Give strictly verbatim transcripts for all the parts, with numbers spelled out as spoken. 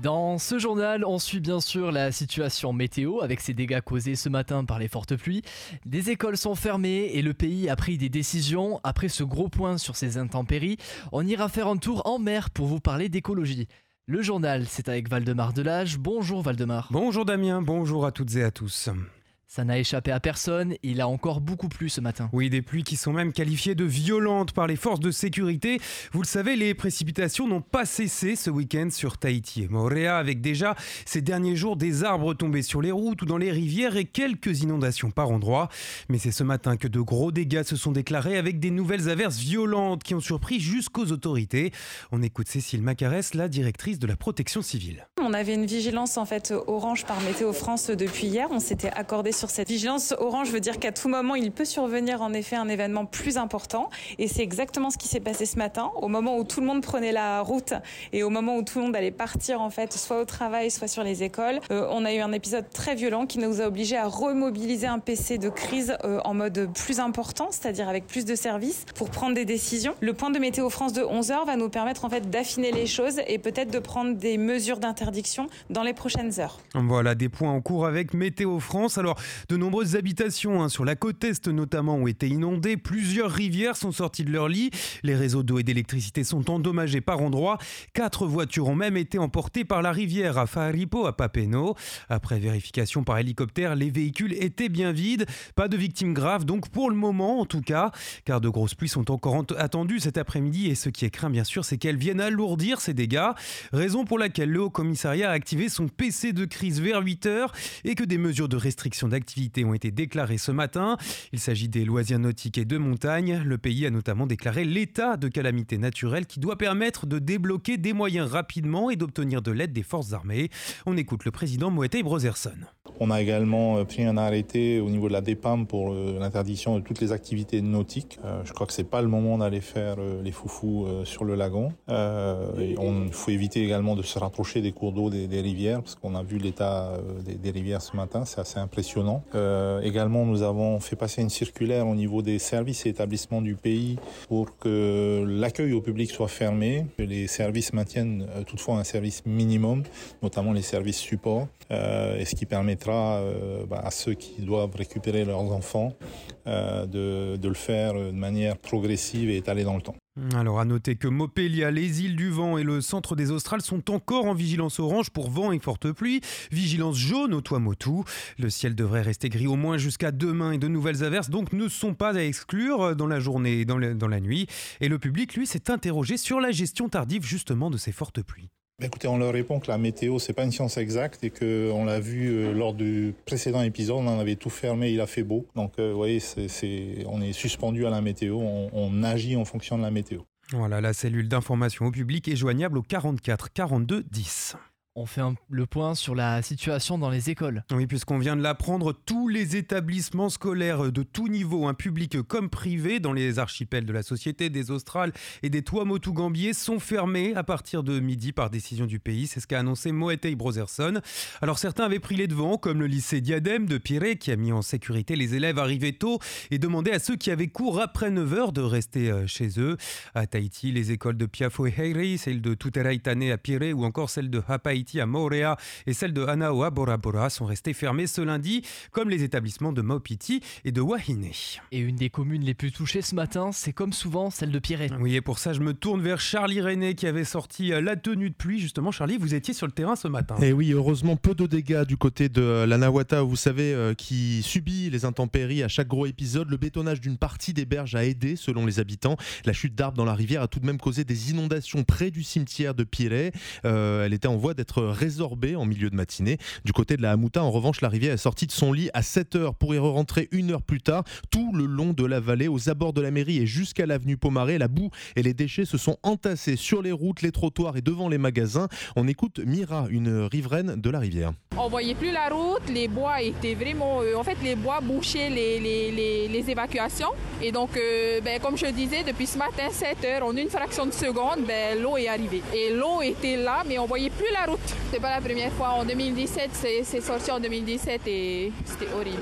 Dans ce journal, on suit bien sûr la situation météo avec ces dégâts causés ce matin par les fortes pluies. Des écoles sont fermées et le pays a pris des décisions. Après ce gros point sur ces intempéries, on ira faire un tour en mer pour vous parler d'écologie. Le journal, c'est avec Valdemar Delage. Bonjour Valdemar. Bonjour Damien, bonjour à toutes et à tous. Ça n'a échappé à personne, il a encore beaucoup plu ce matin. Oui, des pluies qui sont même qualifiées de violentes par les forces de sécurité. Vous le savez, les précipitations n'ont pas cessé ce week-end sur Tahiti et Moorea, avec déjà ces derniers jours des arbres tombés sur les routes ou dans les rivières et quelques inondations par endroits. Mais c'est ce matin que de gros dégâts se sont déclarés avec des nouvelles averses violentes qui ont surpris jusqu'aux autorités. On écoute Cécile Macarès, la directrice de la protection civile. On avait une vigilance en fait orange par Météo France depuis hier. On s'était accordé sur cette vigilance orange, veut dire qu'à tout moment, il peut survenir en effet un événement plus important. Et c'est exactement ce qui s'est passé ce matin. Au moment où tout le monde prenait la route et au moment où tout le monde allait partir en fait, soit au travail, soit sur les écoles, euh, on a eu un épisode très violent qui nous a obligés à remobiliser un P C de crise euh, en mode plus important, c'est-à-dire avec plus de services pour prendre des décisions. Le point de Météo France de onze heures va nous permettre en fait d'affiner les choses et peut-être de prendre des mesures d'interdiction dans les prochaines heures. Voilà des points en cours avec Météo France. Alors, de nombreuses habitations hein, sur la côte est notamment ont été inondées. Plusieurs rivières sont sorties de leur lit. Les réseaux d'eau et d'électricité sont endommagés par endroits. Quatre voitures ont même été emportées par la rivière à Faripo, à Papeno. Après vérification par hélicoptère, les véhicules étaient bien vides. Pas de victimes graves, donc pour le moment en tout cas, car de grosses pluies sont encore attendues cet après-midi et ce qui est craint bien sûr, c'est qu'elles viennent alourdir ces dégâts. Raison pour laquelle le Haut-Commissariat a activé son P C de crise vers huit heures et que des mesures de restriction d'activité ont été déclarées ce matin. Il s'agit des loisirs nautiques et de montagne. Le pays a notamment déclaré l'état de calamité naturelle qui doit permettre de débloquer des moyens rapidement et d'obtenir de l'aide des forces armées. On écoute le président Moetei Brotherson. On a également pris un arrêté au niveau de la D P A M pour l'interdiction de toutes les activités nautiques. Euh, je crois que c'est pas le moment d'aller faire les foufous sur le lagon. Euh, et on, il faut éviter également de se rapprocher des cours d'eau, des, des rivières, parce qu'on a vu l'état des, des rivières ce matin, c'est assez impressionnant. Euh, également, nous avons fait passer une circulaire au niveau des services et établissements du pays pour que l'accueil au public soit fermé, que les services maintiennent toutefois un service minimum, notamment les services support, euh, et ce qui permettra euh, bah, à ceux qui doivent récupérer leurs enfants euh, de, de le faire de manière progressive et étalée dans le temps. Alors à noter que Mopelia, les îles du Vent et le centre des Australes sont encore en vigilance orange pour vent et forte pluie. Vigilance jaune au Tuamotu. Le ciel devrait rester gris au moins jusqu'à demain et de nouvelles averses donc ne sont pas à exclure dans la journée et dans, le, dans la nuit. Et le public, lui, s'est interrogé sur la gestion tardive justement de ces fortes pluies. Écoutez, on leur répond que la météo, c'est pas une science exacte et qu'on l'a vu euh, lors du précédent épisode, on en avait tout fermé, il a fait beau. Donc, euh, vous voyez, c'est, c'est, on est suspendu à la météo, on, on agit en fonction de la météo. Voilà, la cellule d'information au public est joignable au quarante-quatre quarante-deux dix. On fait un, le point sur la situation dans les écoles. Oui, puisqu'on vient de l'apprendre, tous les établissements scolaires de tout niveau, hein, publics comme privés, dans les archipels de la Société, des Australes et des Tuamotu Gambier, sont fermés à partir de midi par décision du pays. C'est ce qu'a annoncé Moetei Brotherson. Alors certains avaient pris les devants, comme le lycée Diadème de Pirée, qui a mis en sécurité les élèves arrivés tôt et demandé à ceux qui avaient cours après neuf heures de rester euh, chez eux. À Tahiti, les écoles de Piafo et Heiri, celle de Tuteraitane à Pirée ou encore celle de Hapaïti à Moorea et celle de Hanao à Bora Bora sont restées fermées ce lundi, comme les établissements de Maupiti et de Wahine. Et une des communes les plus touchées ce matin, c'est comme souvent celle de Pirée. Oui, et pour ça, je me tourne vers Charlie René qui avait sorti la tenue de pluie. Justement, Charlie, vous étiez sur le terrain ce matin. Et oui, heureusement, peu de dégâts du côté de l'Anawata, vous savez, euh, qui subit les intempéries à chaque gros épisode. Le bétonnage d'une partie des berges a aidé, selon les habitants. La chute d'arbres dans la rivière a tout de même causé des inondations près du cimetière de Pirée. Euh, elle était en voie d'être résorbée en milieu de matinée. Du côté de la Hamuta, en revanche, la rivière est sortie de son lit à sept heures pour y rentrer une heure plus tard. Tout le long de la vallée, aux abords de la mairie et jusqu'à l'avenue Pomaré, la boue et les déchets se sont entassés sur les routes, les trottoirs et devant les magasins. On écoute Mira, une riveraine de la rivière. On voyait plus la route, les bois étaient vraiment... Euh, en fait, les bois bouchaient les, les, les, les évacuations. Et donc, euh, ben, comme je disais, depuis ce matin, sept heures, en une fraction de seconde, ben, l'eau est arrivée. Et l'eau était là, mais on voyait plus la route. C'est pas la première fois. En deux mille dix-sept, c'est, c'est sorti en deux mille dix-sept et c'était horrible.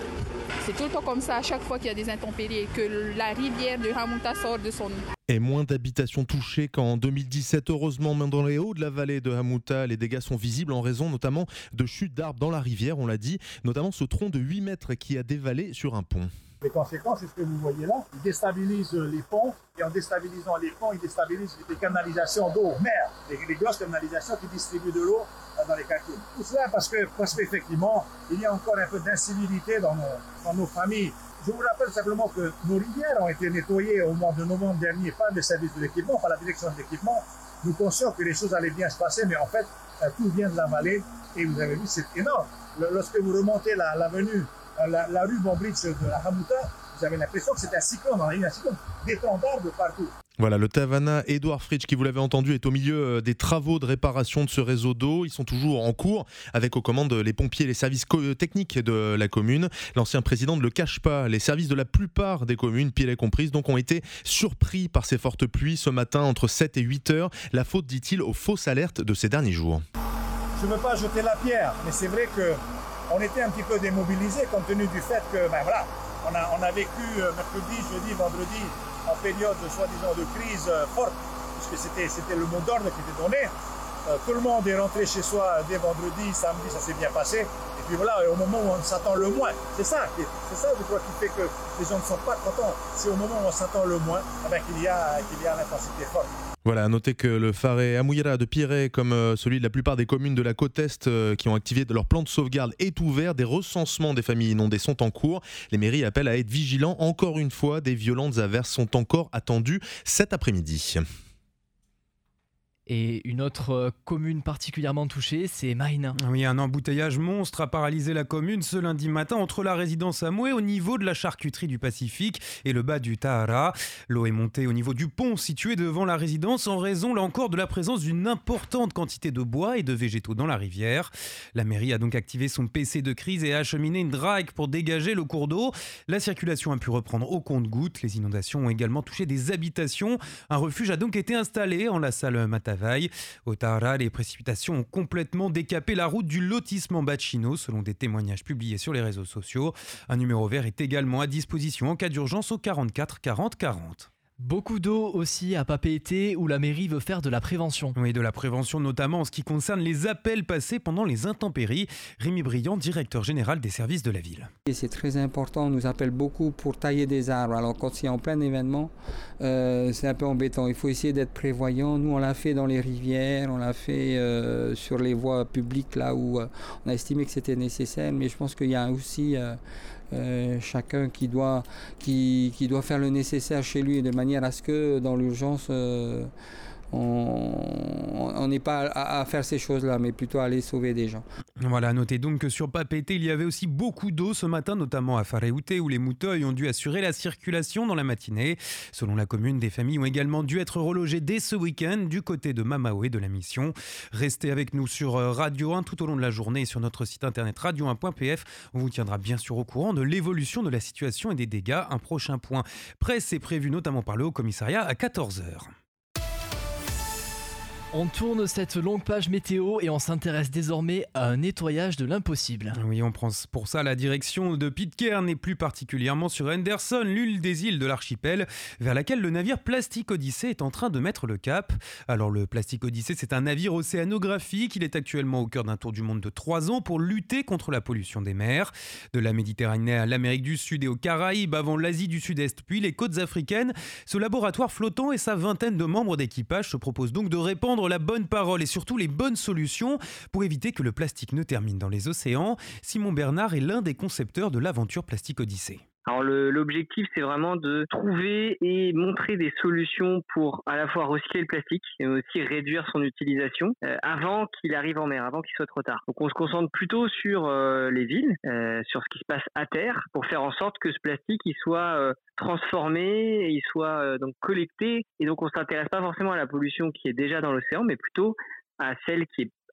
C'est tout le temps comme ça à chaque fois qu'il y a des intempéries et que la rivière de Hamouta sort de son... Et moins d'habitations touchées qu'en deux mille dix-sept. Heureusement, même dans les hauts de la vallée de Hamouta, les dégâts sont visibles en raison notamment de chutes d'arbres dans la rivière, on l'a dit, notamment ce tronc de huit mètres qui a dévalé sur un pont. Les conséquences, c'est ce que vous voyez là. Ils déstabilisent les ponts et en déstabilisant les ponts, ils déstabilisent les canalisations d'eau, mer, les, les grosses canalisations qui distribuent de l'eau dans les quartiers. Tout cela parce que, parce qu'effectivement, il y a encore un peu d'incivilité dans nos, dans nos familles. Je vous rappelle simplement que nos rivières ont été nettoyées au mois de novembre dernier par les services de l'équipement, par la direction de l'équipement. Nous pensions que les choses allaient bien se passer, mais en fait, tout vient de la vallée et vous avez vu, c'est énorme. Lorsque vous remontez la, l'avenue, la, la rue Bombridge de la Hamouta, vous avez l'impression que c'est un cyclone, il y a un cyclone, des troncs d'arbres partout. Voilà, le Tavana Edouard Fritsch, qui vous l'avez entendu, est au milieu des travaux de réparation de ce réseau d'eau. Ils sont toujours en cours, avec aux commandes les pompiers et les services techniques de la commune. L'ancien président ne le cache pas, les services de la plupart des communes, Pilet comprises, donc ont été surpris par ces fortes pluies ce matin entre sept et huit heures. La faute, dit-il, aux fausses alertes de ces derniers jours. Je ne veux pas jeter la pierre, mais c'est vrai qu'on était un petit peu démobilisés compte tenu du fait que, ben voilà, on a, on a vécu mercredi, jeudi, vendredi, en période, soi-disant, de crise forte, puisque c'était, c'était le mot d'ordre qui était donné. Euh, tout le monde est rentré chez soi dès vendredi, samedi, ça s'est bien passé. Et puis voilà, au moment où on s'attend le moins, c'est ça, c'est ça, je crois, qui fait que les gens ne sont pas contents. C'est au moment où on s'attend le moins, eh bien, qu'il y a, qu'il y a l'intensité forte. Voilà, à noter que le Faré Amouyera de Piré, comme celui de la plupart des communes de la côte Est qui ont activé leur plan de sauvegarde, est ouvert. Des recensements des familles inondées sont en cours. Les mairies appellent à être vigilants. Encore une fois, des violentes averses sont encore attendues cet après-midi. Et une autre commune particulièrement touchée, c'est Maïna. Oui, un embouteillage monstre a paralysé la commune ce lundi matin entre la résidence Amoué au niveau de la charcuterie du Pacifique et le bas du Tahara. L'eau est montée au niveau du pont situé devant la résidence en raison, là encore, de la présence d'une importante quantité de bois et de végétaux dans la rivière. La mairie a donc activé son P C de crise et a acheminé une drague pour dégager le cours d'eau. La circulation a pu reprendre au compte-gouttes. Les inondations ont également touché des habitations. Un refuge a donc été installé en la salle Matava. Au Tahara, les précipitations ont complètement décapé la route du lotissement Bachino, selon des témoignages publiés sur les réseaux sociaux. Un numéro vert est également à disposition en cas d'urgence au quarante-quatre quarante quarante. Beaucoup d'eau aussi à Papeete où la mairie veut faire de la prévention. Oui, de la prévention notamment en ce qui concerne les appels passés pendant les intempéries. Rémi Briand, directeur général des services de la ville. Et c'est très important, on nous appelle beaucoup pour tailler des arbres. Alors quand c'est en plein événement, euh, c'est un peu embêtant. Il faut essayer d'être prévoyant. Nous, on l'a fait dans les rivières, on l'a fait euh, sur les voies publiques là où euh, on a estimé que c'était nécessaire. Mais je pense qu'il y a aussi... Euh, Euh, chacun qui doit, qui, qui doit faire le nécessaire chez lui de manière à ce que dans l'urgence euh, on n'est pas à, à faire ces choses-là, mais plutôt à aller sauver des gens. Voilà, notez donc que sur Papeete, il y avait aussi beaucoup d'eau ce matin, notamment à Faréouté, où les mouteuils ont dû assurer la circulation dans la matinée. Selon la commune, des familles ont également dû être relogées dès ce week-end du côté de Mamaoué de la mission. Restez avec nous sur Radio un tout au long de la journée et sur notre site internet radio un point p f. On vous tiendra bien sûr au courant de l'évolution de la situation et des dégâts. Un prochain point presse est prévu notamment par le Haut Commissariat à quatorze heures. On tourne cette longue page météo et on s'intéresse désormais à un nettoyage de l'impossible. Oui, on prend pour ça la direction de Pitcairn et plus particulièrement sur Henderson, l'une des îles de l'archipel, vers laquelle le navire Plastic Odyssey est en train de mettre le cap. Alors le Plastic Odyssey, c'est un navire océanographique. Il est actuellement au cœur d'un tour du monde de trois ans pour lutter contre la pollution des mers. De la Méditerranée à l'Amérique du Sud et aux Caraïbes, avant l'Asie du Sud-Est, puis les côtes africaines, ce laboratoire flottant et sa vingtaine de membres d'équipage se proposent donc de répandre la bonne parole et surtout les bonnes solutions pour éviter que le plastique ne termine dans les océans. Simon Bernard est l'un des concepteurs de l'aventure Plastic Odyssey. Alors le, l'objectif, c'est vraiment de trouver et montrer des solutions pour à la fois recycler le plastique et aussi réduire son utilisation euh, avant qu'il arrive en mer, avant qu'il soit trop tard. Donc on se concentre plutôt sur euh, les villes, euh, sur ce qui se passe à terre, pour faire en sorte que ce plastique il soit euh, transformé, il soit euh, donc collecté. Et donc on s'intéresse pas forcément à la pollution qui est déjà dans l'océan, mais plutôt à celle qui est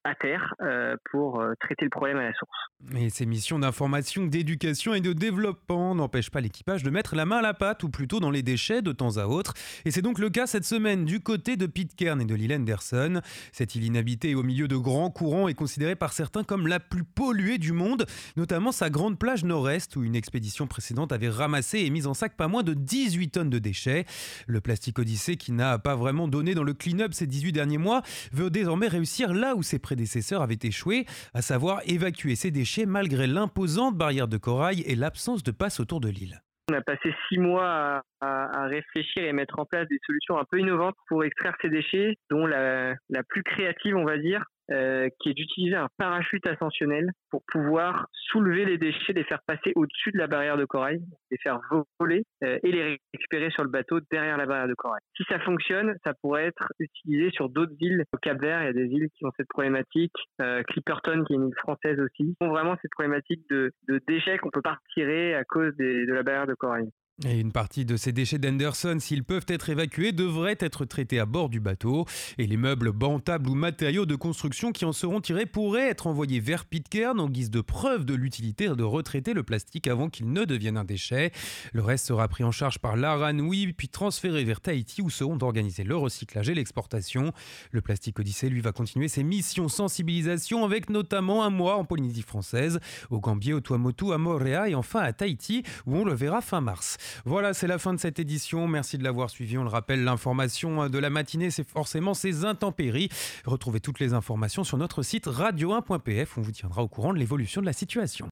à terre euh, pour euh, traiter le problème à la source. Et ces missions d'information, d'éducation et de développement n'empêchent pas l'équipage de mettre la main à la pâte ou plutôt dans les déchets de temps à autre. Et c'est donc le cas cette semaine du côté de Pitcairn et de l'île Henderson. Cette île inhabitée au milieu de grands courants est considérée par certains comme la plus polluée du monde, notamment sa grande plage nord-est où une expédition précédente avait ramassé et mis en sac pas moins de dix-huit tonnes de déchets. Le Plastic Odyssey, qui n'a pas vraiment donné dans le clean-up ces dix-huit derniers mois, veut désormais réussir là où ses prédécesseurs avaient échoué, à savoir évacuer ces déchets malgré l'imposante barrière de corail et l'absence de passe autour de l'île. On a passé six mois à, à, à réfléchir et mettre en place des solutions un peu innovantes pour extraire ces déchets, dont la, la plus créative, on va dire, euh, qui est d'utiliser un parachute ascensionnel pour pouvoir soulever les déchets, les faire passer au-dessus de la barrière de corail, les faire voler euh, et les récupérer sur le bateau derrière la barrière de corail. Si ça fonctionne, ça pourrait être utilisé sur d'autres îles. Au Cap-Vert, il y a des îles qui ont cette problématique. Euh, Clipperton, qui est une île française aussi, ont vraiment cette problématique de, de déchets qu'on peut pas retirer à cause des, de la barrière de corail. Et une partie de ces déchets d'Henderson, s'ils peuvent être évacués, devraient être traités à bord du bateau. Et les meubles, bancs, tables ou matériaux de construction qui en seront tirés pourraient être envoyés vers Pitcairn en guise de preuve de l'utilité de retraiter le plastique avant qu'il ne devienne un déchet. Le reste sera pris en charge par l'Aranui, puis transféré vers Tahiti où seront organisés le recyclage et l'exportation. Le Plastic Odyssey, lui, va continuer ses missions sensibilisation avec notamment un mois en Polynésie française, au Gambier, au Tuamotu, à Moorea et enfin à Tahiti où on le verra fin mars. Voilà, c'est la fin de cette édition. Merci de l'avoir suivi. On le rappelle, l'information de la matinée, c'est forcément ces intempéries. Retrouvez toutes les informations sur notre site radio un point p f. On vous tiendra au courant de l'évolution de la situation.